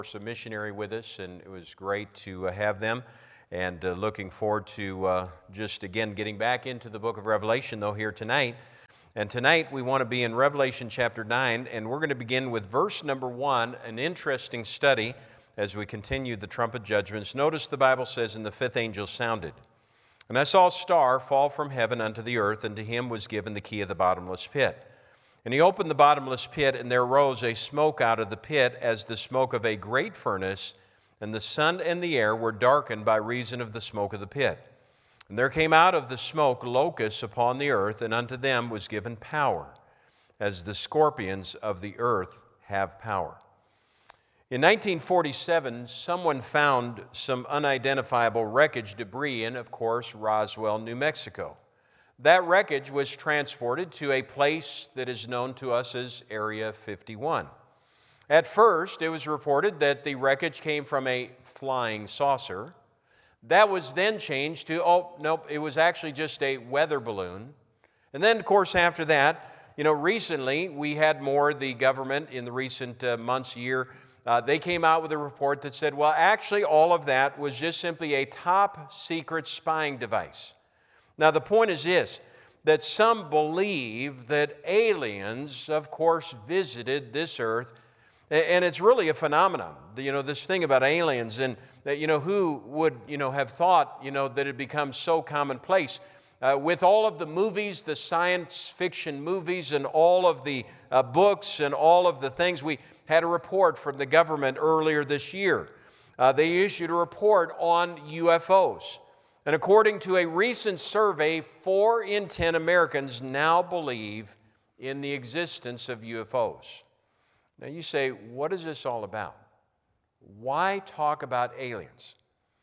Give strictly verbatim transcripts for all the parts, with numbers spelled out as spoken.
course, a missionary with us, and it was great to uh, have them. And uh, looking forward to uh, just again getting back into the book of Revelation, though, here tonight. And tonight we want to be in Revelation chapter nine, and we're going to begin with verse number one, an interesting study as we continue the trumpet judgments. Notice the Bible says, "And the fifth angel sounded. And I saw a star fall from heaven unto the earth, and to him was given the key of the bottomless pit. And he opened the bottomless pit, and there rose a smoke out of the pit as the smoke of a great furnace, and the sun and the air were darkened by reason of the smoke of the pit. And there came out of the smoke locusts upon the earth, and unto them was given power, as the scorpions of the earth have power." In nineteen forty-seven, someone found some unidentifiable wreckage debris in, of course, Roswell, New Mexico. That wreckage was transported to a place that is known to us as Area fifty-one. At first, it was reported that the wreckage came from a flying saucer. That was then changed to, oh, nope, it was actually just a weather balloon. And then, of course, after that, you know, recently we had more, the government in the recent uh, months, year, uh, they came out with a report that said, well, actually all of that was just simply a top secret spying device. Now, the point is this, that some believe that aliens, of course, visited this earth, and it's really a phenomenon, you know, this thing about aliens, and, you know, who would, you know, have thought, you know, that it becomes so commonplace. Uh, with all of the movies, the science fiction movies, and all of the uh, books, and all of the things, we had a report from the government earlier this year. Uh, they issued a report on U F Os. And according to a recent survey, four in ten Americans now believe in the existence of U F Os. Now you say, what is this all about? Why talk about aliens?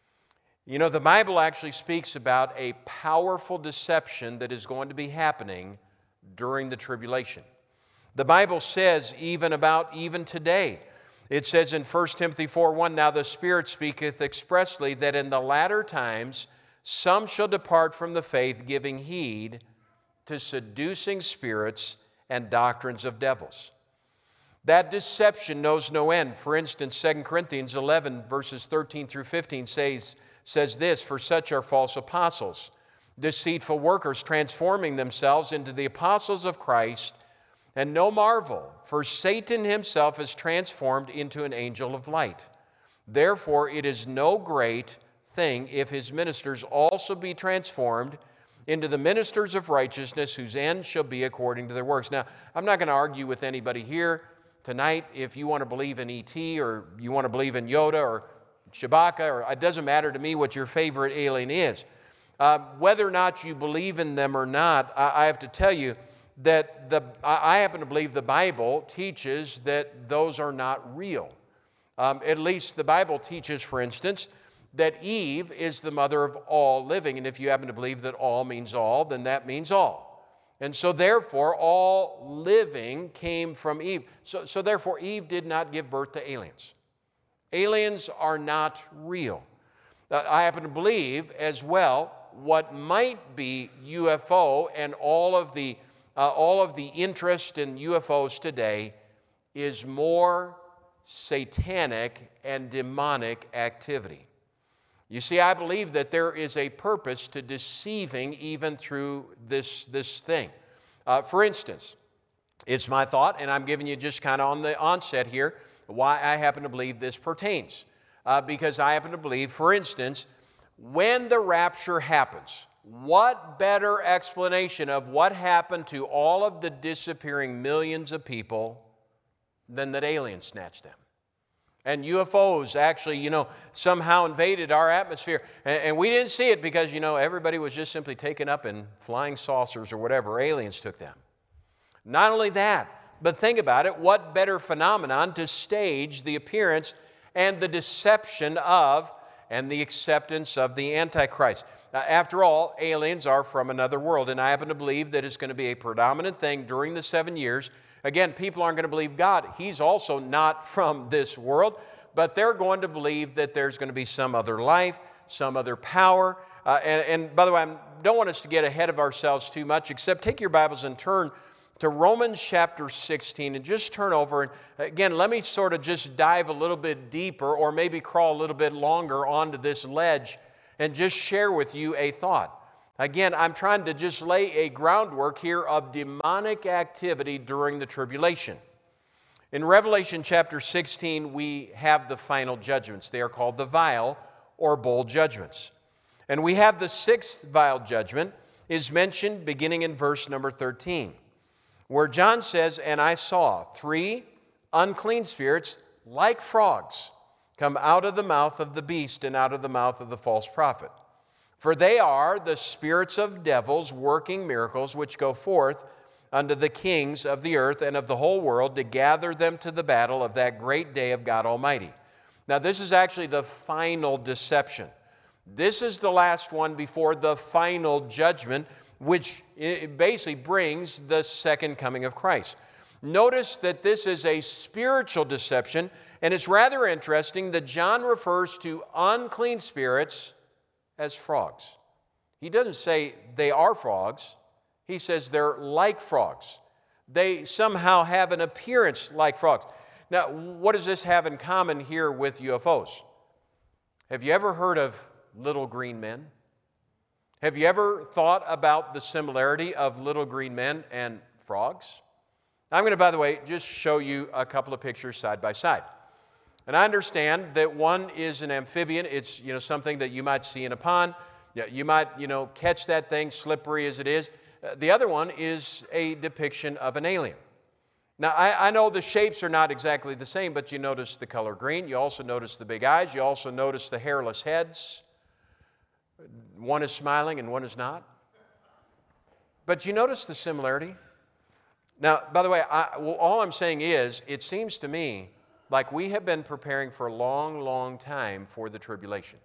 You know, the Bible actually speaks about a powerful deception that is going to be happening during the tribulation. The Bible says even about even today, it says in First Timothy four one, "Now the Spirit speaketh expressly that in the latter times some shall depart from the faith, giving heed to seducing spirits and doctrines of devils." That deception knows no end. For instance, Second Corinthians eleven, verses thirteen through fifteen says, says this, "For such are false apostles, deceitful workers, transforming themselves into the apostles of Christ. And no marvel, for Satan himself is transformed into an angel of light. Therefore it is no great thing if his ministers also be transformed into the ministers of righteousness, whose end shall be according to their works." Now, I'm not going to argue with anybody here tonight if you want to believe in E T or you want to believe in Yoda or Chewbacca, or it doesn't matter to me what your favorite alien is. Uh, whether or not you believe in them or not, I, I have to tell you that the I, I happen to believe the Bible teaches that those are not real. Um, at least the Bible teaches, for instance, that Eve is the mother of all living. And if you happen to believe that all means all, then that means all. And so therefore, all living came from Eve. So, so therefore, Eve did not give birth to aliens. Aliens are not real. Uh, I happen to believe as well what might be U F O and all of the, uh, all of the interest in U F Os today is more satanic and demonic activity. You see, I believe that there is a purpose to deceiving even through this, this thing. Uh, for instance, it's my thought, and I'm giving you just kind of on the onset here, why I happen to believe this pertains. Uh, because I happen to believe, for instance, when the rapture happens, what better explanation of what happened to all of the disappearing millions of people than that aliens snatched them? And U F Os actually, you know, somehow invaded our atmosphere. And, and we didn't see it because, you know, everybody was just simply taken up in flying saucers or whatever. Aliens took them. Not only that, but think about it, what better phenomenon to stage the appearance and the deception of and the acceptance of the Antichrist. Now, after all, aliens are from another world, and I happen to believe that it's going to be a predominant thing during the seven years. Again, people aren't going to believe God. He's also not from this world, but they're going to believe that there's going to be some other life, some other power. Uh, and, and by the way, I don't want us to get ahead of ourselves too much, except take your Bibles and turn to Romans chapter sixteen and just turn over. And again, let me sort of just dive a little bit deeper or maybe crawl a little bit longer onto this ledge and just share with you a thought. Again, I'm trying to just lay a groundwork here of demonic activity during the tribulation. In Revelation chapter sixteen, we have the final judgments. They are called the vial or bowl judgments. And we have the sixth vial judgment is mentioned beginning in verse number thirteen, where John says, "And I saw three unclean spirits like frogs come out of the mouth of the beast and out of the mouth of the false prophet. For they are the spirits of devils working miracles, which go forth unto the kings of the earth and of the whole world to gather them to the battle of that great day of God Almighty." Now, this is actually the final deception. This is the last one before the final judgment, which basically brings the second coming of Christ. Notice that this is a spiritual deception, and it's rather interesting that John refers to unclean spirits as frogs. He doesn't say they are frogs. He says they're like frogs. They somehow have an appearance like frogs. Now, what does this have in common here with U F Os? Have you ever heard of little green men? Have you ever thought about the similarity of little green men and frogs? I'm going to, by the way, just show you a couple of pictures side by side. And I understand that one is an amphibian. It's, you know, something that you might see in a pond. You might, you know, catch that thing, slippery as it is. The other one is a depiction of an alien. Now, I, I know the shapes are not exactly the same, but you notice the color green. You also notice the big eyes. You also notice the hairless heads. One is smiling and one is not. But you notice the similarity? Now, by the way, I, well, all I'm saying is, it seems to me like we have been preparing for a long, long time for the tribulation.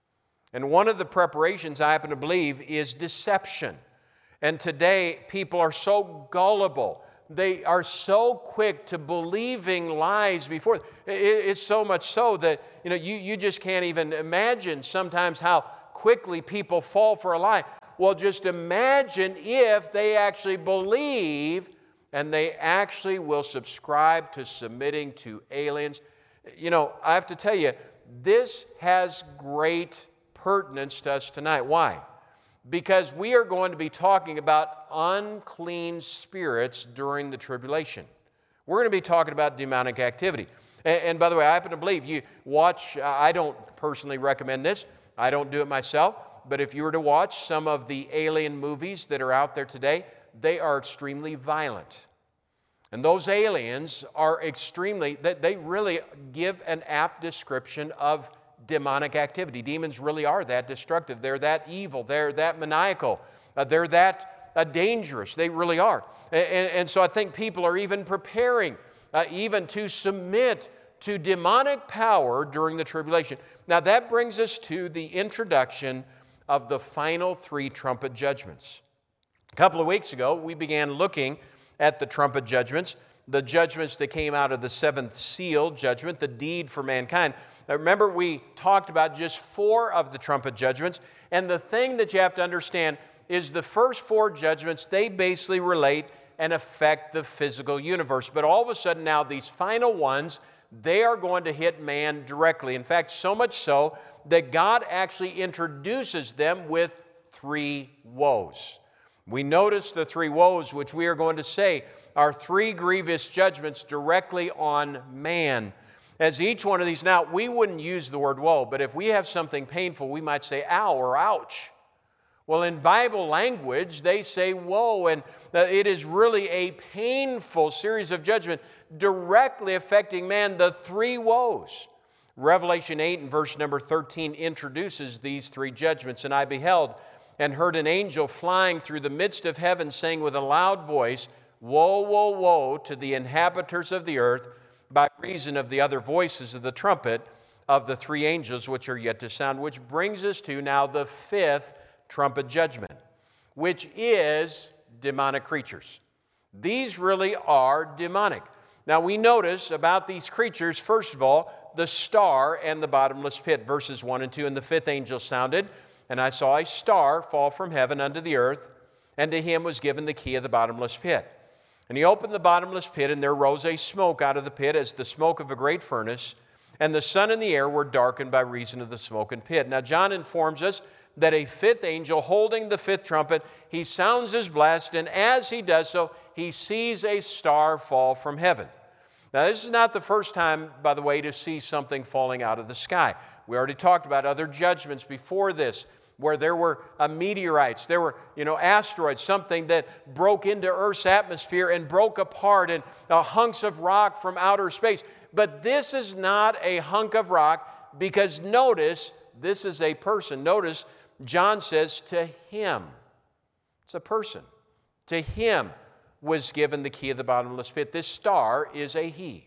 And one of the preparations, I happen to believe, is deception. And today, people are so gullible. They are so quick to believing lies before. It's so much so that, you know, you, you just can't even imagine sometimes how quickly people fall for a lie. Well, just imagine if they actually believe and they actually will subscribe to submitting to aliens. You know, I have to tell you, this has great pertinence to us tonight. Why? Because we are going to be talking about unclean spirits during the tribulation. We're going to be talking about demonic activity. And, and by the way, I happen to believe you watch, I don't personally recommend this. I don't do it myself. But if you were to watch some of the alien movies that are out there today, they are extremely violent. And those aliens are extremely, they really give an apt description of demonic activity. Demons really are that destructive. They're that evil. They're that maniacal. Uh, they're that uh, dangerous. They really are. And, and so I think people are even preparing uh, even to submit to demonic power during the tribulation. Now that brings us to the introduction of the final three trumpet judgments. A couple of weeks ago, we began looking at the trumpet judgments, the judgments that came out of the seventh seal judgment, the deed for mankind. Now remember, we talked about just four of the trumpet judgments, and the thing that you have to understand is the first four judgments, they basically relate and affect the physical universe. But all of a sudden now, these final ones, they are going to hit man directly. In fact, so much so that God actually introduces them with three woes. We notice the three woes, which we are going to say are three grievous judgments directly on man. As each one of these, now we wouldn't use the word woe, but if we have something painful, we might say ow or ouch. Well, in Bible language, they say woe, and it is really a painful series of judgment directly affecting man, the three woes. Revelation eight and verse number thirteen introduces these three judgments. And I beheld and heard an angel flying through the midst of heaven, saying with a loud voice, Woe, woe, woe to the inhabitants of the earth, by reason of the other voices of the trumpet of the three angels which are yet to sound. Which brings us to now the fifth trumpet judgment, which is demonic creatures. These really are demonic. Now we notice about these creatures, first of all, the star and the bottomless pit, verses one and two. And the fifth angel sounded, and I saw a star fall from heaven unto the earth, and to him was given the key of the bottomless pit. And he opened the bottomless pit, and there rose a smoke out of the pit as the smoke of a great furnace, and the sun and the air were darkened by reason of the smoke and pit. Now John informs us that a fifth angel holding the fifth trumpet, he sounds his blast, and as he does so, he sees a star fall from heaven. Now this is not the first time, by the way, to see something falling out of the sky. We already talked about other judgments before this, where there were uh, meteorites, there were, you know, asteroids, something that broke into Earth's atmosphere and broke apart, and uh, hunks of rock from outer space. But this is not a hunk of rock, because notice, this is a person. Notice, John says, to him. It's a person. To him was given the key of the bottomless pit. This star is a he.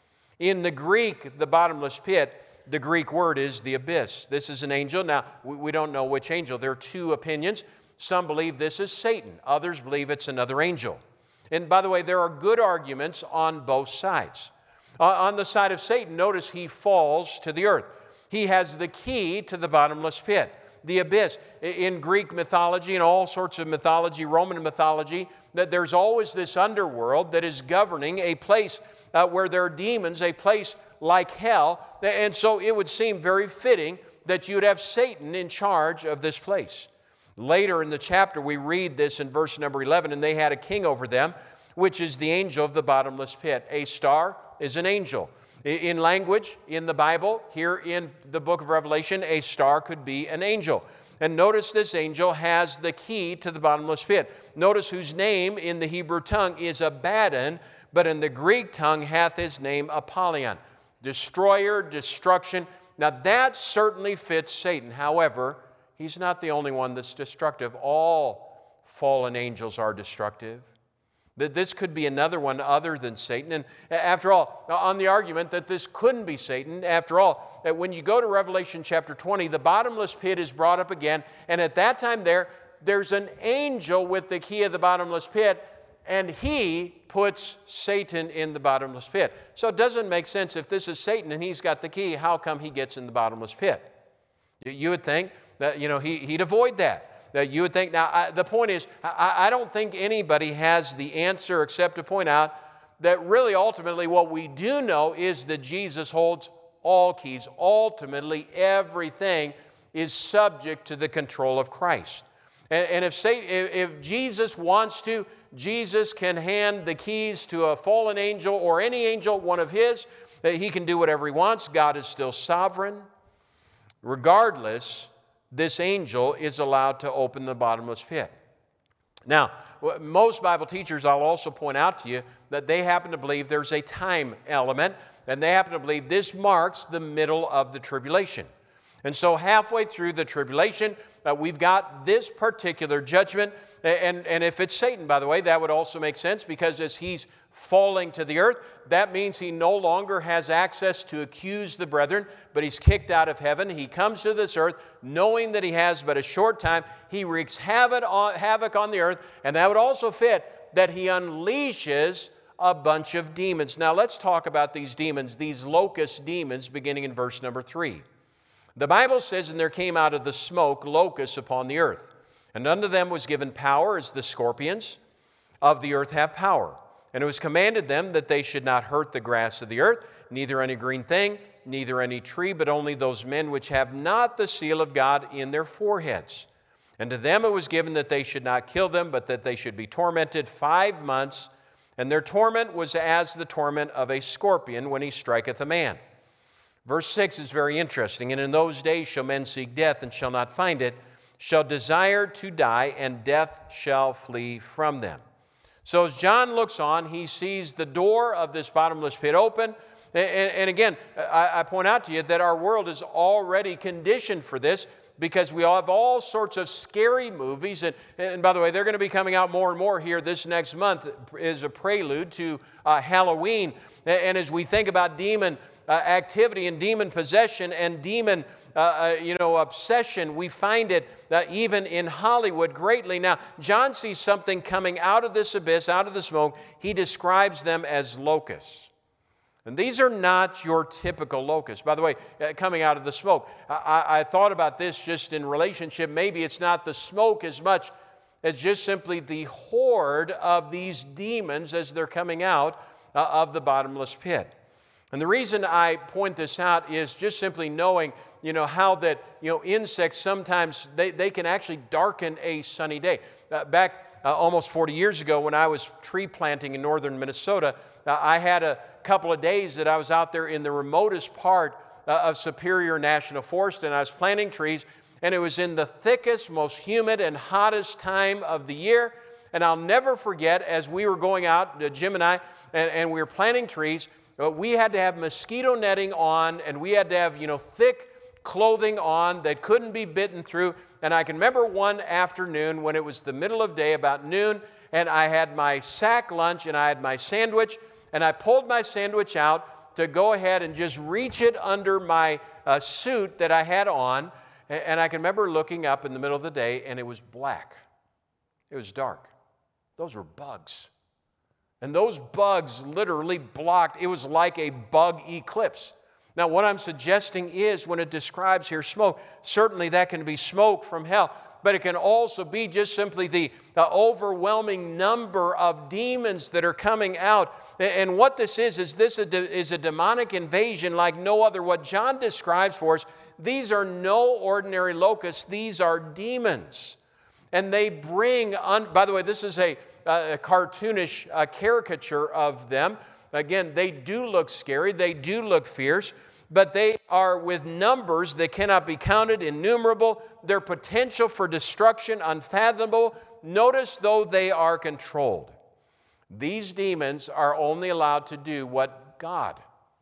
In the Greek, the bottomless pit, the Greek word is the abyss. This is an angel. Now, we don't know which angel. There are two opinions. Some believe this is Satan. Others believe it's another angel. And by the way, there are good arguments on both sides. Uh, on the side of Satan, notice he falls to the earth. He has the key to the bottomless pit, the abyss. In Greek mythology and all sorts of mythology, Roman mythology, that there's always this underworld that is governing a place uh, where there are demons, a place like hell. And so it would seem very fitting that you'd have Satan in charge of this place. Later in the chapter, we read this in verse number eleven, and they had a king over them, which is the angel of the bottomless pit. A star is an angel. In language, in the Bible, here in the book of Revelation, a star could be an angel. And notice this angel has the key to the bottomless pit. Notice whose name in the Hebrew tongue is Abaddon, but in the Greek tongue hath his name Apollyon. Destroyer, destruction. Now that certainly fits Satan. However, he's not the only one that's destructive. All fallen angels are destructive. That this could be another one other than Satan. And after all, on the argument that this couldn't be Satan, after all, that when you go to Revelation chapter twenty, the bottomless pit is brought up again. And at that time there, there's an angel with the key of the bottomless pit, and he puts Satan in the bottomless pit. So it doesn't make sense if this is Satan and he's got the key, how come he gets in the bottomless pit? You would think that, you know, he, he'd avoid that. That you would think, now I, the point is, I, I don't think anybody has the answer except to point out that really ultimately what we do know is that Jesus holds all keys. Ultimately, everything is subject to the control of Christ. And, and if, Satan, if, if Jesus wants to, Jesus can hand the keys to a fallen angel or any angel, one of his, that he can do whatever he wants. God is still sovereign. Regardless, this angel is allowed to open the bottomless pit. Now, most Bible teachers, I'll also point out to you that they happen to believe there's a time element, and they happen to believe this marks the middle of the tribulation. And so halfway through the tribulation, uh, we've got this particular judgment. And, and if it's Satan, by the way, that would also make sense, because as he's falling to the earth, that means he no longer has access to accuse the brethren, but he's kicked out of heaven. He comes to this earth knowing that he has but a short time. He wreaks havoc on, havoc on the earth, and that would also fit that he unleashes a bunch of demons. Now let's talk about these demons, these locust demons, beginning in verse number three. The Bible says, and there came out of the smoke locusts upon the earth. And unto them was given power, as the scorpions of the earth have power. And it was commanded them that they should not hurt the grass of the earth, neither any green thing, neither any tree, but only those men which have not the seal of God in their foreheads. And to them it was given that they should not kill them, but that they should be tormented five months. And their torment was as the torment of a scorpion when he striketh a man. Verse six is very interesting. And in those days shall men seek death, and shall not find it, shall desire to die, and death shall flee from them. So as John looks on, he sees the door of this bottomless pit open. And, and again, I, I point out to you that our world is already conditioned for this, because we all have all sorts of scary movies. And, and by the way, they're going to be coming out more and more here this next month as a prelude to uh, Halloween. And as we think about demon uh, activity and demon possession and demon Uh, uh, you know, obsession, we find it uh, even in Hollywood greatly. Now, John sees something coming out of this abyss, out of the smoke. He describes them as locusts. And these are not your typical locusts. By the way, uh, coming out of the smoke, I, I thought about this just in relationship. Maybe it's not the smoke as much as just simply the horde of these demons as they're coming out uh, of the bottomless pit. And the reason I point this out is just simply knowing, you know, how that, you know, insects sometimes, they, they can actually darken a sunny day. Uh, back uh, almost forty years ago when I was tree planting in northern Minnesota, uh, I had a couple of days that I was out there in the remotest part uh, of Superior National Forest, and I was planting trees, and it was in the thickest, most humid and hottest time of the year. And I'll never forget, as we were going out, uh, Jim and I, and, and we were planting trees, uh, we had to have mosquito netting on, and we had to have, you know, thick clothing on that couldn't be bitten through. And I can remember one afternoon when it was the middle of day, about noon, and I had my sack lunch and I had my sandwich, and I pulled my sandwich out to go ahead and just reach it under my uh, suit that I had on. And I can remember looking up in the middle of the day, and it was black. It was dark. Those were bugs. And those bugs literally blocked. It was like a bug eclipse. Now, what I'm suggesting is when it describes here smoke, certainly that can be smoke from hell, but it can also be just simply the, the overwhelming number of demons that are coming out. And what this is, is this is a demonic invasion like no other. What John describes for us, these are no ordinary locusts, these are demons. And they bring, un, by the way, this is a, a cartoonish uh, caricature of them. Again, they do look scary, they do look fierce, but they are with numbers that cannot be counted, innumerable, their potential for destruction unfathomable. Notice, though, they are controlled. These demons are only allowed to do what God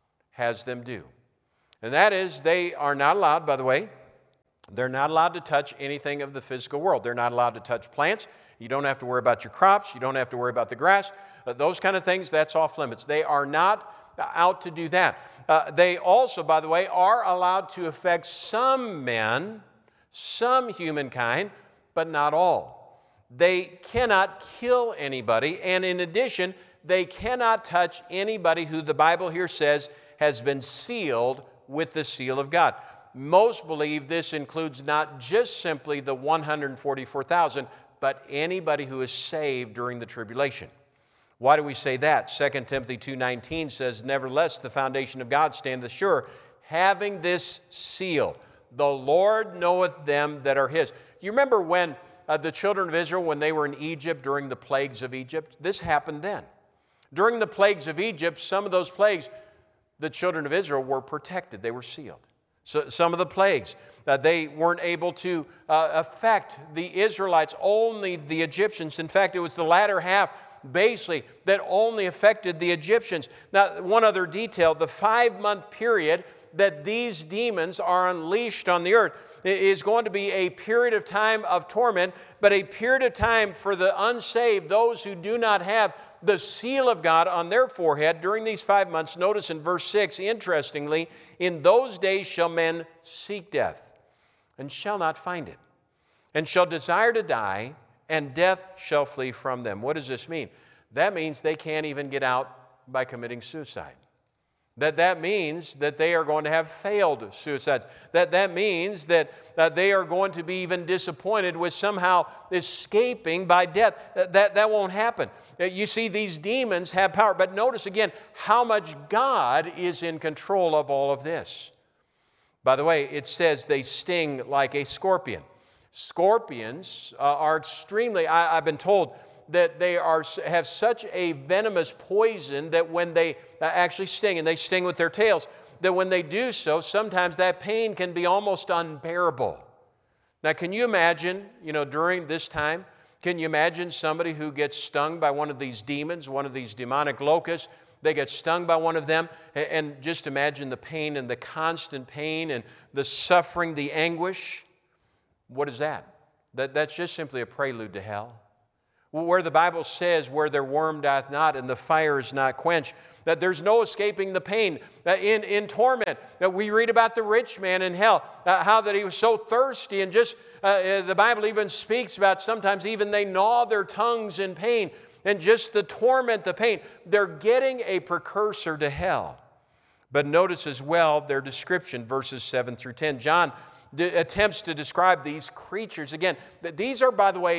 has them do. And that is, they are not allowed, by the way, they're not allowed to touch anything of the physical world. They're not allowed to touch plants. You don't have to worry about your crops. You don't have to worry about the grass. Uh, those kind of things, that's off limits. They are not out to do that. Uh, they also, by the way, are allowed to affect some men, some humankind, but not all. They cannot kill anybody, and in addition, they cannot touch anybody who the Bible here says has been sealed with the seal of God. Most believe this includes not just simply the one hundred forty-four thousand, but anybody who is saved during the tribulation. Why do we say that? Second Timothy two nineteen says, nevertheless, the foundation of God standeth sure, having this seal, the Lord knoweth them that are his. You remember when uh, the children of Israel, when they were in Egypt during the plagues of Egypt? This happened then. During the plagues of Egypt, some of those plagues, the children of Israel were protected. They were sealed. So some of the plagues, uh, they weren't able to uh, affect the Israelites, only the Egyptians. In fact, it was the latter half, basically, that only affected the Egyptians. Now, one other detail, the five-month period that these demons are unleashed on the earth is going to be a period of time of torment, but a period of time for the unsaved, those who do not have the seal of God on their forehead during these five months. Notice in verse six, interestingly, in those days shall men seek death, and shall not find it, and shall desire to die, and death shall flee from them. What does this mean? That means they can't even get out by committing suicide. That that means that they are going to have failed suicides. That that means that, that they are going to be even disappointed with somehow escaping by death. That, that, that won't happen. You see, these demons have power. But notice again how much God is in control of all of this. By the way, it says they sting like a scorpion. Scorpions uh, are extremely, I, I've been told, that they are have such a venomous poison that when they actually sting, and they sting with their tails, that when they do so, sometimes that pain can be almost unbearable. Now, can you imagine, you know, during this time, can you imagine somebody who gets stung by one of these demons, one of these demonic locusts? They get stung by one of them, and just imagine the pain and the constant pain and the suffering, the anguish. What is that? that that's just simply a prelude to hell. Where the Bible says, where their worm doth not and the fire is not quenched, that there's no escaping the pain in, in torment. That we read about the rich man in hell, uh, how that he was so thirsty, and just uh, the Bible even speaks about sometimes even they gnaw their tongues in pain, and just the torment, the pain. They're getting a precursor to hell. But notice as well their description, verses seven through ten. John d- attempts to describe these creatures. Again, these are, by the way,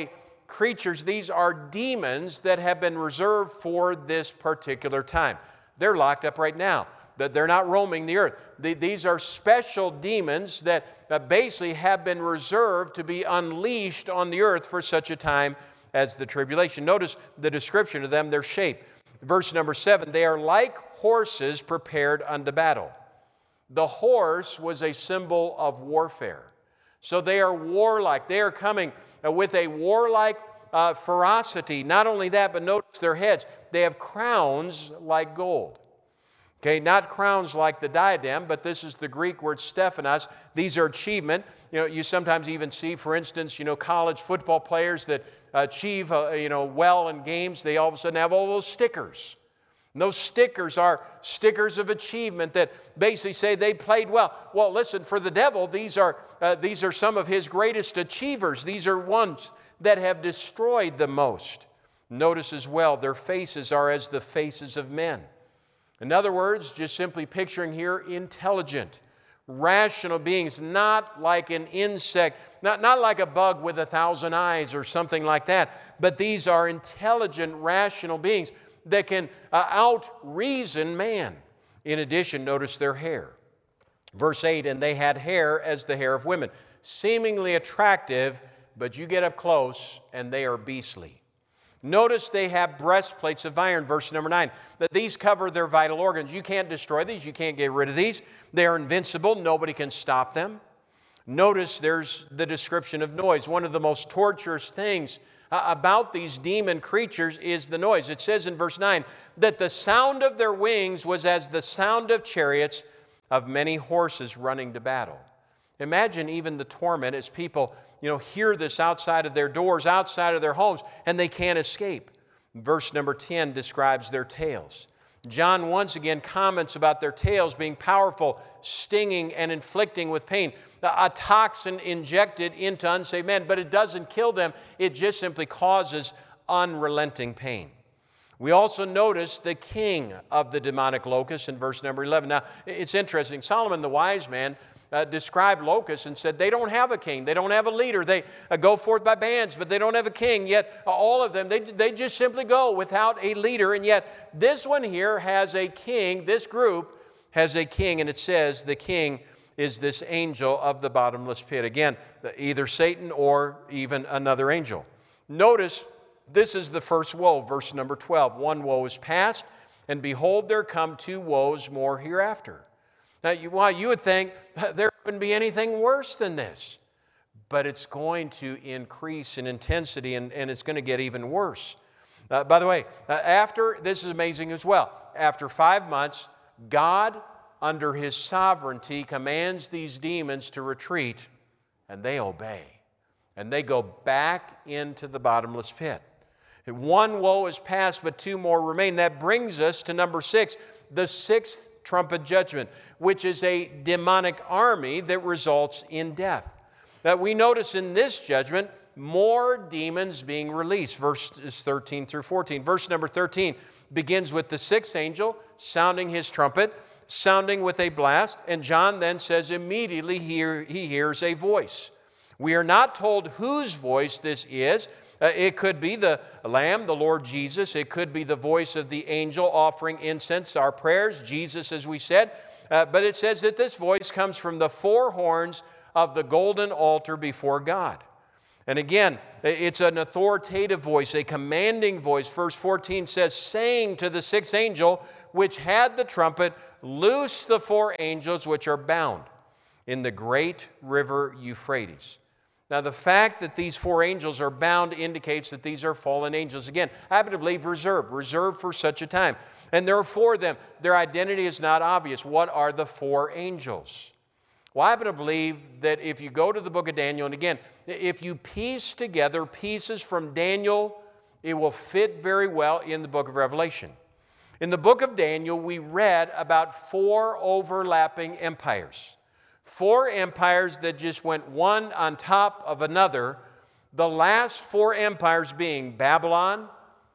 creatures. These are demons that have been reserved for this particular time. They're locked up right now. They're not roaming the earth. These are special demons that basically have been reserved to be unleashed on the earth for such a time as the tribulation. Notice the description of them, their shape. Verse number seven, they are like horses prepared unto battle. The horse was a symbol of warfare. So they are warlike. They are coming with a warlike uh, ferocity. Not only that, but notice their heads. They have crowns like gold. Okay, not crowns like the diadem, but this is the Greek word Stephanos. These are achievement. You know, you sometimes even see, for instance, you know, college football players that achieve, uh, you know, well in games. They all of a sudden have all those stickers. And those stickers are stickers of achievement that basically say they played well. Well, listen, for the devil, these are uh, these are some of his greatest achievers. These are ones that have destroyed the most. Notice as well, their faces are as the faces of men. In other words, just simply picturing here, intelligent, rational beings, not like an insect, not, not like a bug with a thousand eyes or something like that, but these are intelligent, rational beings that can uh, out-reason man. In addition, notice their hair. Verse eight, and they had hair as the hair of women, seemingly attractive, but you get up close and they are beastly. Notice they have breastplates of iron, verse number nine, that these cover their vital organs. You can't destroy these. You can't get rid of these. They are invincible. Nobody can stop them. Notice there's the description of noise. One of the most torturous things uh, about these demon creatures is the noise. It says in verse nine that the sound of their wings was as the sound of chariots of many horses running to battle. Imagine even the torment as people you know, hear this outside of their doors, outside of their homes, and they can't escape. Verse number ten describes their tails. John once again comments about their tails being powerful, stinging, and inflicting with pain. A toxin injected into unsaved men, but it doesn't kill them. It just simply causes unrelenting pain. We also notice the king of the demonic locusts in verse number eleven. Now, it's interesting. Solomon the wise man Uh, described locusts and said they don't have a king, they don't have a leader, they uh, go forth by bands, but they don't have a king. Yet uh, all of them, they, they just simply go without a leader. And yet this one here has a king, this group has a king, and it says the king is this angel of the bottomless pit. Again, either Satan or even another angel. Notice this is the first woe, verse number twelve. One woe is past, and behold, there come two woes more hereafter. Now, you, well, you would think there couldn't be anything worse than this. But it's going to increase in intensity, and, and it's going to get even worse. Uh, by the way, uh, after, this is amazing as well, after five months, God, under His sovereignty, commands these demons to retreat, and they obey. And they go back into the bottomless pit. And one woe is past, but two more remain. That brings us to number six, the sixth trumpet judgment, which is a demonic army that results in death. That we notice in this judgment more demons being released, verses thirteen through fourteen. Verse number thirteen begins with the sixth angel sounding his trumpet, sounding with a blast, and John then says immediately he, he hears a voice. We are not told whose voice this is. Uh, it could be the Lamb, the Lord Jesus. It could be the voice of the angel offering incense, our prayers, Jesus, as we said. Uh, but it says that this voice comes from the four horns of the golden altar before God. And again, it's an authoritative voice, a commanding voice. Verse fourteen says, saying to the sixth angel, which had the trumpet, loose the four angels which are bound in the great river Euphrates. Now, the fact that these four angels are bound indicates that these are fallen angels. Again, I happen to believe reserved, reserved for such a time. And there are four of them. Their identity is not obvious. What are the four angels? Well, I happen to believe that if you go to the book of Daniel, and again, if you piece together pieces from Daniel, it will fit very well in the book of Revelation. In the book of Daniel, we read about four overlapping empires. Four empires that just went one on top of another. The last four empires being Babylon,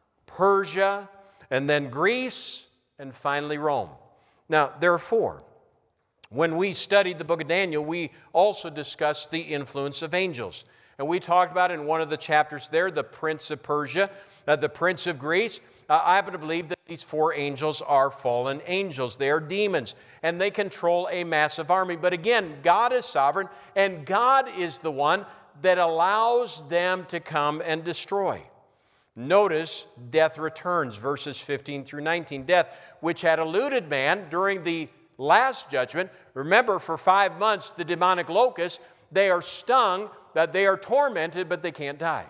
Persia, and then Greece, and finally Rome. Now, there are four. When we studied the book of Daniel, we also discussed the influence of angels. And we talked about in one of the chapters there, the prince of Persia, uh, the prince of Greece. Uh, I happen to believe that these four angels are fallen angels. They are demons, and they control a massive army. But again, God is sovereign, and God is the one that allows them to come and destroy. Notice death returns, verses fifteen through nineteen. Death, which had eluded man during the last judgment. Remember, for five months, the demonic locusts, they are stung, that they are tormented, but they can't die.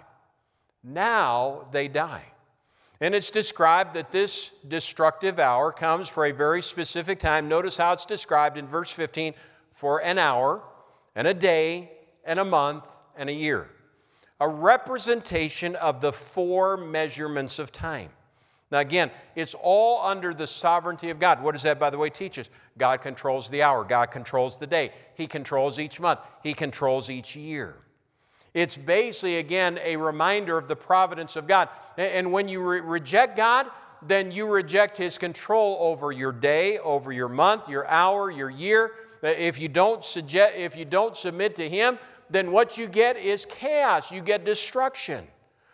Now they die. And it's described that this destructive hour comes for a very specific time. Notice how it's described in verse fifteen, for an hour, and a day, and a month, and a year. A representation of the four measurements of time. Now again, it's all under the sovereignty of God. What does that, by the way, teach us? God controls the hour. God controls the day. He controls each month. He controls each year. It's basically, again, a reminder of the providence of God. And when you re- reject God, then you reject His control over your day, over your month, your hour, your year. If you don't suggest, if you don't submit to Him, then what you get is chaos. You get destruction.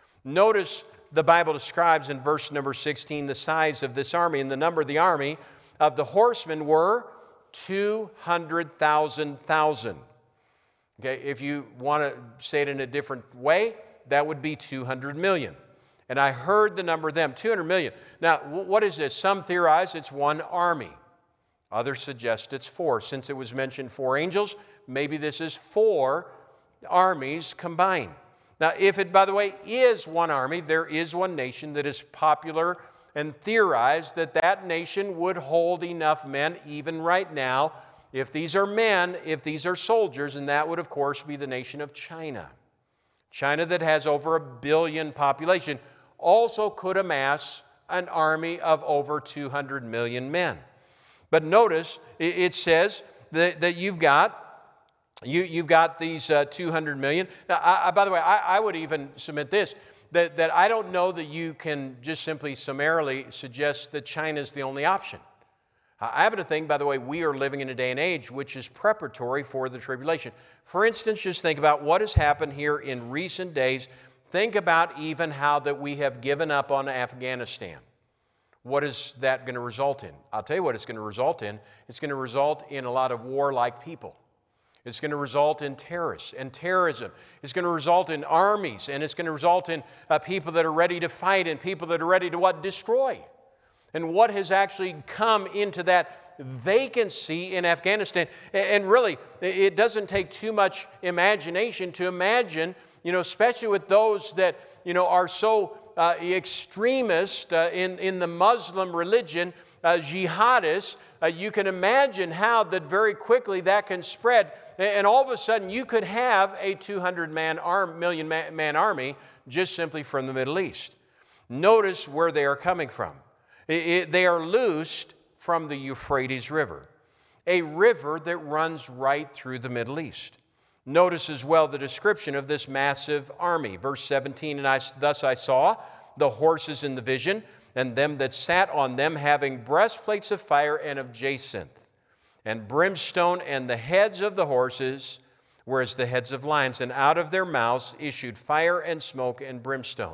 Notice the Bible describes in verse number sixteen the size of this army, and the number of the army of the horsemen were two hundred thousand thousand. Okay, if you want to say it in a different way, that would be two hundred million. And I heard the number of them, two hundred million. Now, what is this? Some theorize it's one army. Others suggest it's four. Since it was mentioned four angels, maybe this is four armies combined. Now, if it, by the way, is one army, there is one nation that is popular and theorized that that nation would hold enough men even right now. If these are men, if these are soldiers, and that would, of course, be the nation of China. China, that has over a billion population, also could amass an army of over two hundred million men. But notice, it says that, that you've got You, you've got these uh, two hundred million. Now, I, I, by the way, I, I would even submit this, that, that I don't know that you can just simply summarily suggest that China is the only option. I happen to think, by the way, we are living in a day and age which is preparatory for the tribulation. For instance, just think about what has happened here in recent days. Think about even how that we have given up on Afghanistan. What is that going to result in? I'll tell you what it's going to result in. It's going to result in a lot of warlike people. It's going to result in terrorists and terrorism. It's going to result in armies, and it's going to result in uh, people that are ready to fight and people that are ready to what? Destroy. And what has actually come into that vacancy in Afghanistan? And really, it doesn't take too much imagination to imagine, you know, especially with those that, you know, are so uh, extremist uh, in, in the Muslim religion, uh, jihadists, uh, you can imagine how that very quickly that can spread. And all of a sudden, you could have a two hundred million man army just simply from the Middle East. Notice where they are coming from. It, it, they are loosed from the Euphrates River, a river that runs right through the Middle East. Notice as well the description of this massive army. Verse seventeen, and I, thus I saw the horses in the vision, and them that sat on them having breastplates of fire and of jacinth, and brimstone, and the heads of the horses were as the heads of lions, and out of their mouths issued fire and smoke and brimstone.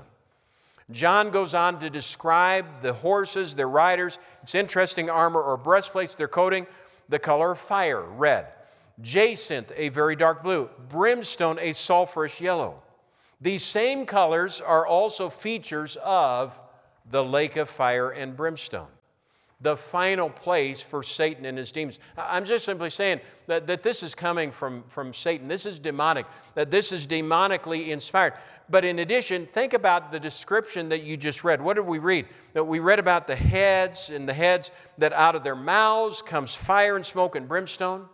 John goes on to describe the horses, their riders. It's interesting, armor or breastplates, their coating, the color of fire, red. Jacinth, a very dark blue. Brimstone, a sulfurous yellow. These same colors are also features of the lake of fire and brimstone, the final place for Satan and his demons. I'm just simply saying that, that this is coming from, from Satan. This is demonic, that this is demonically inspired. But in addition, think about the description that you just read. What did we read? That we read about the heads, and the heads that out of their mouths comes fire and smoke and brimstone.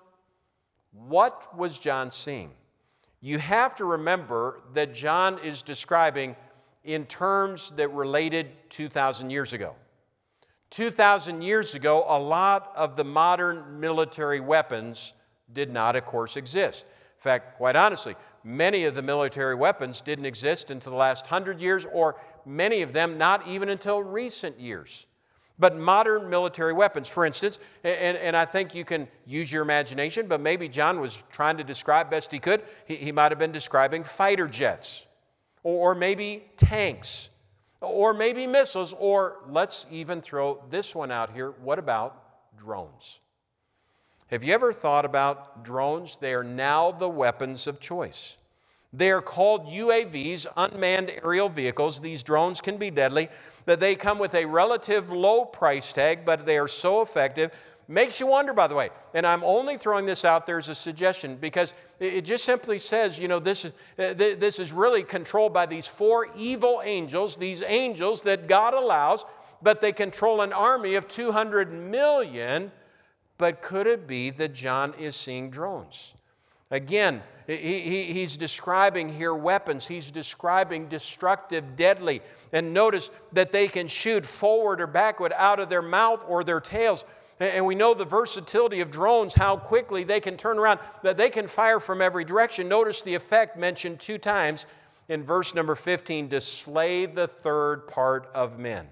What was John seeing? You have to remember that John is describing in terms that related two thousand years ago. two thousand years ago, a lot of the modern military weapons did not, of course, exist. In fact, quite honestly, many of the military weapons didn't exist until the last hundred years, or many of them not even until recent years. But modern military weapons, for instance, and, and I think you can use your imagination, but maybe John was trying to describe best he could. He, he might have been describing fighter jets, or, or maybe tanks, or maybe missiles, or let's even throw this one out here. What about drones? Have you ever thought about drones? They are now the weapons of choice. They are called U A Vs, unmanned aerial vehicles. These drones can be deadly. That they come with a relative low price tag, but they are so effective. Makes you wonder, by the way, and I'm only throwing this out there as a suggestion because it just simply says, you know, this is, this is really controlled by these four evil angels, these angels that God allows, but they control an army of two hundred million. But could it be that John is seeing drones? Again, he, he, he's describing here weapons. He's describing destructive, deadly. And notice that they can shoot forward or backward out of their mouth or their tails. And we know the versatility of drones, how quickly they can turn around, that they can fire from every direction. Notice the effect mentioned two times in verse number fifteen, to slay the third part of men.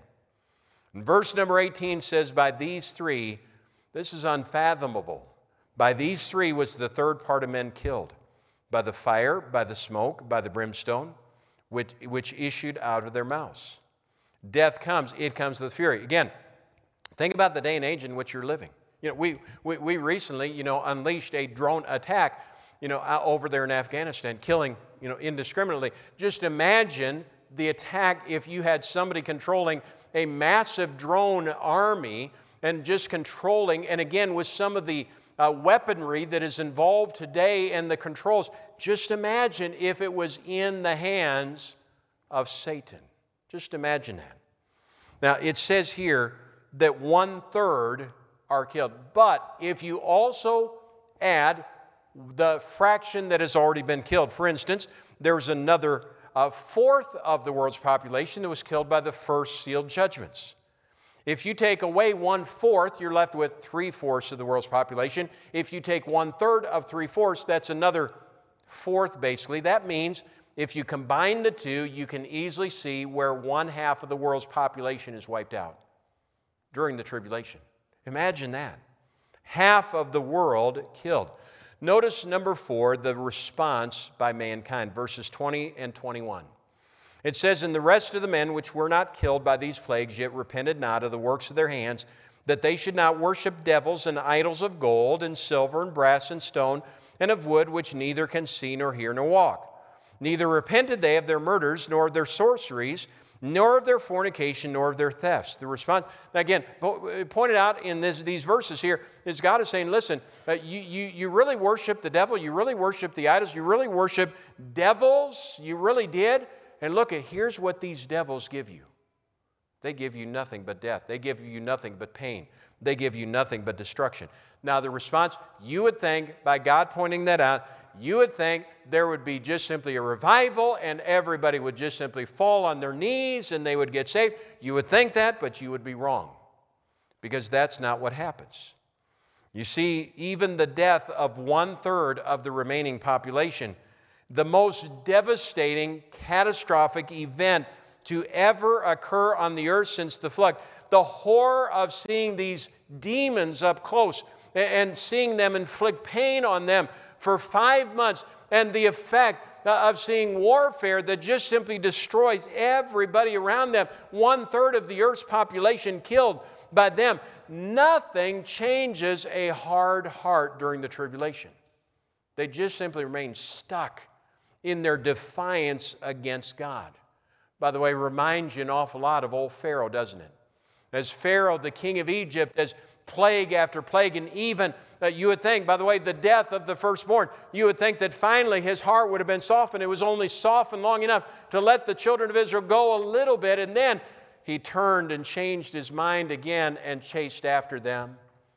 And verse number eighteen says, by these three, this is unfathomable. By these three was the third part of men killed, by the fire, by the smoke, by the brimstone, which, which issued out of their mouths. Death comes, it comes with fury. Again, think about the day and age in which you're living. You know, we, we, we recently, you know, unleashed a drone attack, you know, over there in Afghanistan, killing, you know, indiscriminately. Just imagine the attack if you had somebody controlling a massive drone army and just controlling, and again, with some of the uh, weaponry that is involved today and the controls. Just imagine if it was in the hands of Satan. Just imagine that. Now, it says here that one-third are killed. But if you also add the fraction that has already been killed, for instance, there was another uh, fourth of the world's population that was killed by the first sealed judgments. If you take away one-fourth, you're left with three-fourths of the world's population. If you take one-third of three-fourths, that's another fourth, basically. That means if you combine the two, you can easily see where one-half of the world's population is wiped out during the tribulation. Imagine that. Half of the world killed. Notice number four, the response by mankind, verses twenty and twenty-one. It says, and the rest of the men which were not killed by these plagues yet repented not of the works of their hands, that they should not worship devils and idols of gold and silver and brass and stone and of wood, which neither can see nor hear nor walk. Neither repented they of their murders, nor of their sorceries, nor of their fornication, nor of their thefts. The response, now again, pointed out in this, these verses here, is God is saying, listen, uh, you, you, you really worship the devil, you really worship the idols, you really worship devils, you really did. And look at, here's what these devils give you. They give you nothing but death. They give you nothing but pain. They give you nothing but destruction. Now the response, you would think, by God pointing that out, you would think there would be just simply a revival and everybody would just simply fall on their knees and they would get saved. You would think that, but you would be wrong. Because that's not what happens. You see, even the death of one-third of the remaining population, the most devastating, catastrophic event to ever occur on the earth since the flood. The horror of seeing these demons up close and seeing them inflict pain on them for five months, and the effect of seeing warfare that just simply destroys everybody around them. One-third of the earth's population killed by them. Nothing changes a hard heart during the tribulation. They just simply remain stuck in their defiance against God. By the way, reminds you an awful lot of old Pharaoh, doesn't it? As Pharaoh, the king of Egypt, as plague after plague, and even uh, you would think, by the way, the death of the firstborn, you would think that finally his heart would have been softened. It was only softened long enough to let the children of Israel go a little bit, and then he turned and changed his mind again and chased after them.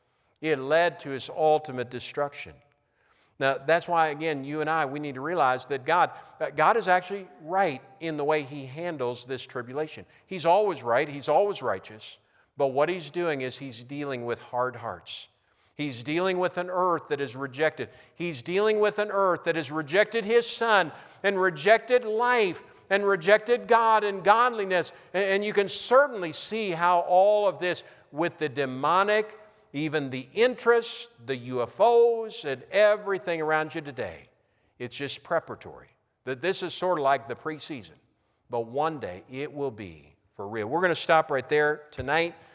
It led to his ultimate destruction. Now, that's why, again, you and I, we need to realize that God, God is actually right in the way He handles this tribulation. He's always right. He's always righteous. But what He's doing is He's dealing with hard hearts. He's dealing with an earth that is rejected. He's dealing with an earth that has rejected His Son and rejected life and rejected God and godliness. And you can certainly see how all of this with the demonic, even the interests, the U F Os, and everything around you today, it's just preparatory. That this is sort of like the preseason, but one day it will be for real. We're going to stop right there tonight.